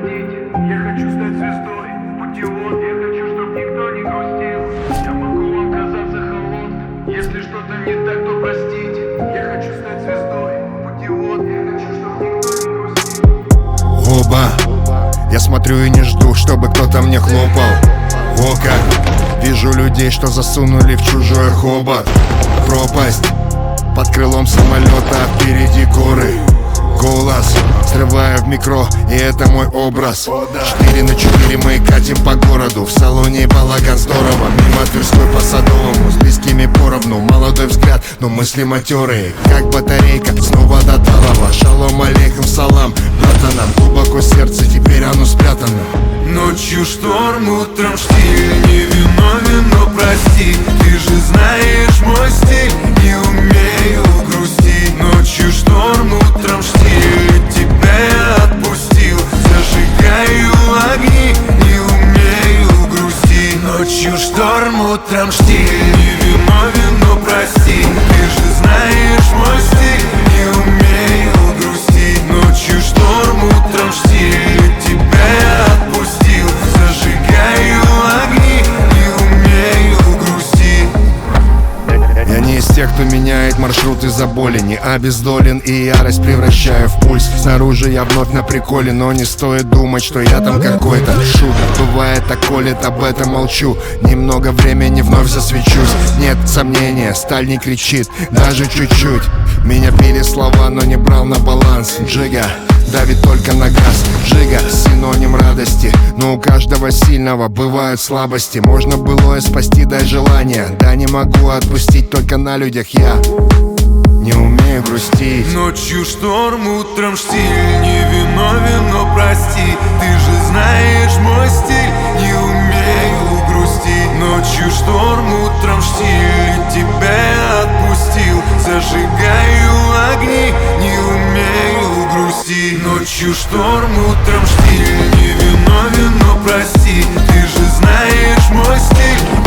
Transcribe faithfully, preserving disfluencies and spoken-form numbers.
простите. Я хочу стать звездой, путевод. Я хочу, чтоб никто не грустил. Я могу вам казаться холодным. Если что-то не так, то простите. Я хочу стать звездой, путевод. Я хочу, чтоб никто не грустил. Оба, я смотрю и не жду, чтобы кто-то мне хлопал. О как, вижу людей, что засунули в чужой хобот. Пропасть под крылом самолета, впереди горы. Голос срываю в микро, и это мой образ. Четыре на четыре мы катим по городу. В салоне балаган здорово. Мимо Тверской по Садовому, с близкими поровну. Молодой взгляд, но мысли матерые, как батарейка, снова до талого. Шалом алейкум, салам, братанам. Глубоко сердце, теперь оно спрятано. Ночью шторм, утром штиль. Невиновен, но прости. Ты же знаешь мой стиль. Не умею грустить. Ночью шторм, утром штиль. Тебя я отпустил. Зажигаю огни. Не умею грустить. Ночью шторм, утром штиль. Невиновен, но прости. Ты же знаешь мой стиль. Не умею грустить. Ночью шторм, утром штиль. Тебя я отпустил. Зажигаю огни. Не умею грустить. Я не из тех, кто меняет маршрут из-за боли. Не обездолен и ярость превращаю в пульс. Снаружи я вновь на приколе, но не стоит думать, что я там какой-то шут. Бывает так колет, об этом молчу. Немного времени вновь засвечусь. Нет сомнения, сталь не кричит, даже чуть-чуть. Меня пили слова, но не брал на баланс. Джига давит только на газ. Джига синоним радости, но у каждого сильного бывают слабости. Можно было спасти, дай желание. Да не могу отпустить, только на людях я не умею грустить. Ночью шторм, утром штиль. Невиновен, но прости. Ты же знаешь мой стиль. Не умею грустить. Ночью шторм, утром штиль. Тебя я отпустил. Зажигаю огни. Не умею грустить. Ночью шторм, утром штиль. Невиновен, но прости. Ты же знаешь мой стиль.